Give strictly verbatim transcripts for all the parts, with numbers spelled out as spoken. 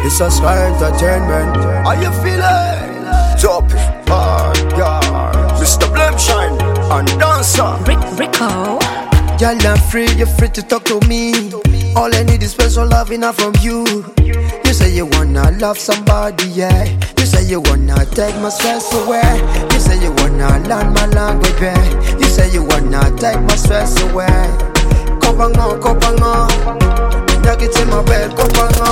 It's a Sky Entertainment. How you feeling? Top hard, yeah. Mister Blemshine and dancer. Rick Rico. Girl, I'm free, you're free to talk to me. All I need is special love enough from you. You say you wanna love somebody, yeah. You say you wanna take my stress away. You say you wanna learn my language, yeah. You say you wanna take my stress away. Kopanga, kopanga, Nyaki in my bed, kopanga.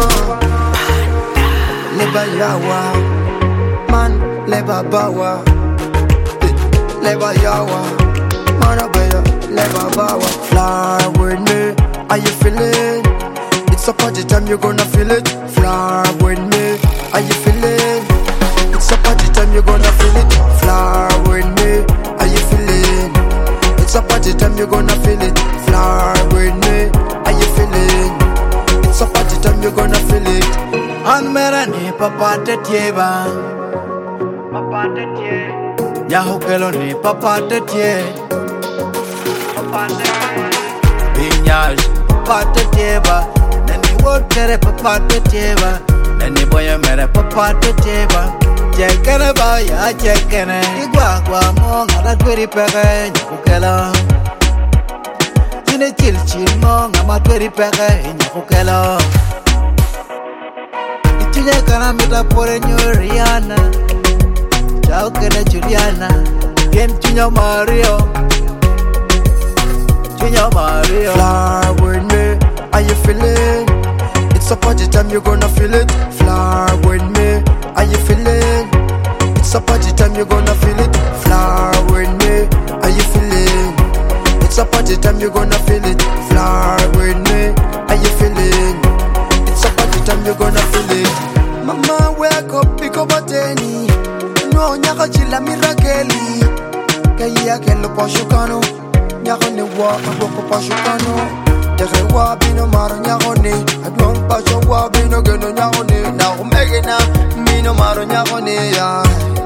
Leba yawa, man, leba bawa. Leba yawa, man, abaya, leba bawa. Fly with me, are you feeling? It's a party time, you're gonna feel it. Fly with me, are you feeling? It's a party time, you're gonna feel it. Fly with me, are you feeling? It's a party time, you're gonna feel it. Fly with me, are you feeling? It's a party time, you're gonna feel it. An merani papa te tieba, papa te tie. Yahu kelo ni papa te tie, papa te tie. Binyaj papa te tieba, nani wotere papa te tieba, nani boya mere papa te tieba. Chekene ba ya chekene, igwa kwa monga la tweri pege nyaku kelo. Chine chil chil monga ma tweri pege nyaku kelo. Ichunya kana mita pore nyoriana, chao kene Juliana, yen chunya Mario, chunya Mario. Fly with me, are you feeling? It's a party time, you're gonna feel it. Fly with me, are you feeling? It's a party time, you're gonna feel it. Fly with me, are you feeling? It's a party time, you're gonna feel it. Fly with me, are you feeling? It's a party time, you're gonna feel it. Mama, wake up, pick up a tenny. No, nyaka chila mirakeli. Kaya kelo pashukano. Nyaka ne wa, maboko pashukano. Teke wa bino maro nyako ne. Adwang pasho wa bino geno nyako ne. Na umege na, mino maro nyako ne ya.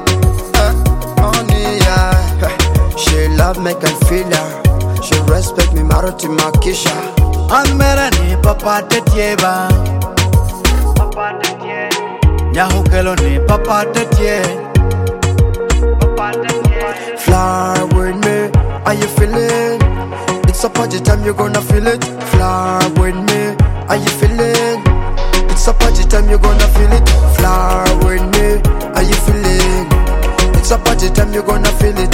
She love me can feel her. She respect me Maruti Makisha. An merani papa te tieba, papa te tie. Yahu kelo ni papa te tie, papa te tie. Fly with me, are you feeling? It's a party time, you're gonna feel it. Fly with me, are you feeling? It's a party time, you're gonna feel it. Fly with me, are you feeling? It's a party time, you're gonna feel it.